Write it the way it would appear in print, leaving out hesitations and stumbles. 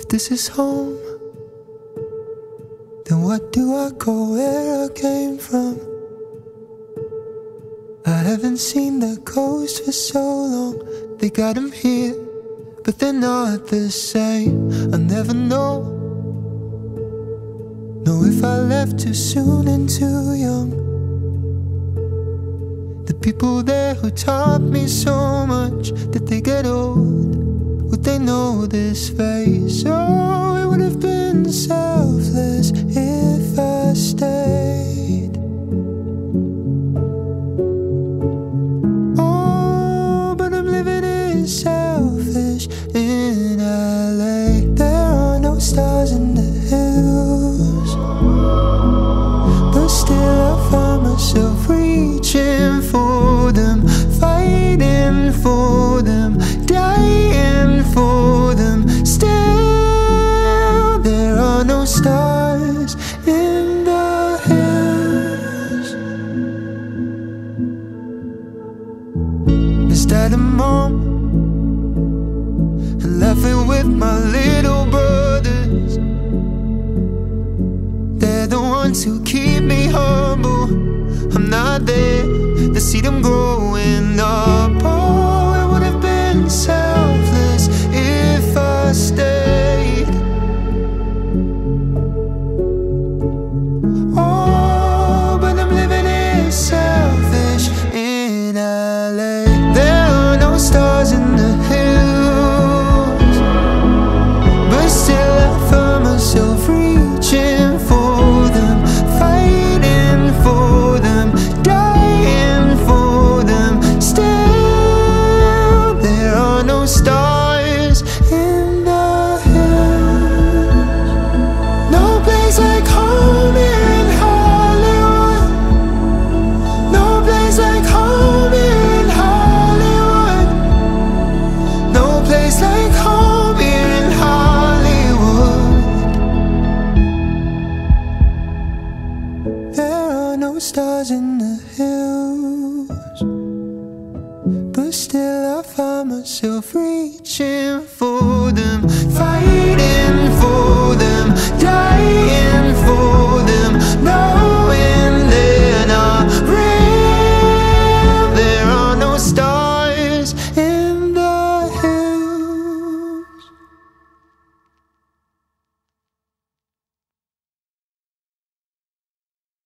If this is home, then what do I call where I came from? I haven't seen the coast for so long. They got them here, but they're not the same. I'll never know if I left too soon and too young. The people there who taught me so much, did they get old? Would they know this face? Oh, it would have been selfless if I stayed. Oh, but I'm living it selfish in LA. There are no stars in the hills, but still I find myself reaching for them, fighting for them, dying for them. Still, there are no stars in the hills. Is Dad and Mom and laughing with my little brothers? They're the ones who keep me humble. I'm not there to see them growing up. Oh, it would have been selfless if I stayed. Oh, but I'm living it selfish in LA. There are no stars in the hills, but still I find myself reaching for them, fighting for them, dying for them. Still, there are no stars in the hills. No place like home here in Hollywood. No place like home here in Hollywood. No place like home here in Hollywood. There are no stars in the hills, but still I find myself reaching for them, fighting for them, dying